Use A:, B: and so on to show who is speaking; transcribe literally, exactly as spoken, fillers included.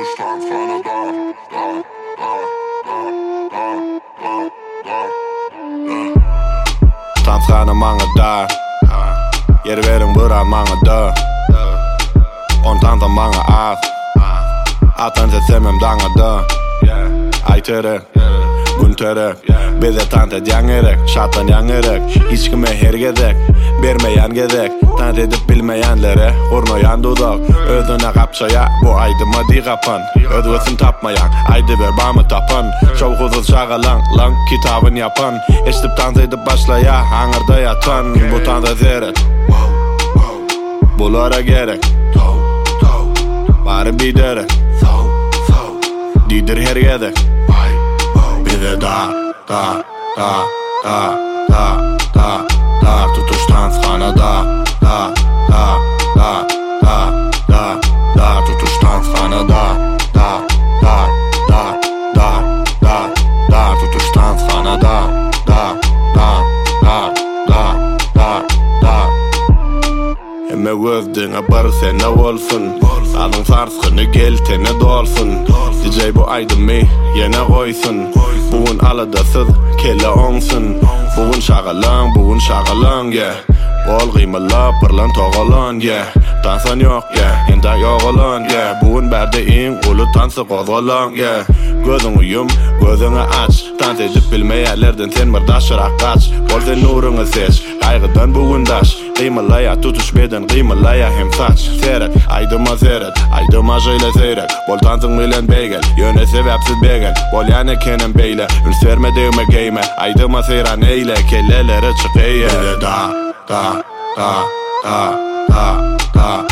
A: tutuştan sana dar, dar, dar, dar, dar, dar, dar.
B: Tanskana manga dar, yer verin bura manga da. On tanta manga az, atan sesemem danga da. Aytere, güntere, bize tant et yangerek, şatan yangerek, hiç kime hergedek, bermeyen gedek, tant edip bilmeyenlere, urnoyan dudak, özüne kapşaya, bu aydıma di kapan, özgösün tapmayan, aydı ver bamı tapan, şovkuzul şağalan, lan kitabın yapan, eştip tant edip başlaya, hangarda yatan, bu tanta zeret, bulara gerek, bari biderek, didir hergedek, bize da, da, da, da, da, da, da, tutuştan sana da, da, da, da, da, da, da, tutuştan sana da, da, da, da, da, da, da, tutuştan sana da, da, da, da, da, da, da. Emme gözüne barı sene olsun, alın sarskını geltene dolsun. D J bu aydımı yine koysun, bugün aladasız kelle onsun. Bugün şağalan, bugün şağalan yeah. Bol kıymalı pırlan toğalan yeah. Dansan yok yeah, enda yok olan yeah. Bugün berde in ulu tansı qozalan yeah. Gözünü yum, gözünü aç, tant edip bilmeyenlerden sen mırdaşırak kaç. Bol sen nurunu seç, kaygıdan bugün daş. Kıymalaya tutuş beden, kıymalaya hem saç. Seyret, aydıma seyret, aydıma şöyle seyret. Bol tansın bilen beygel, yöne sebepsiz beygel. Bol yani kenem beyle, üns verme devme geyme. Aydıma seyran eyle, kellelere çıkeye. Da, da, da, da, da, da,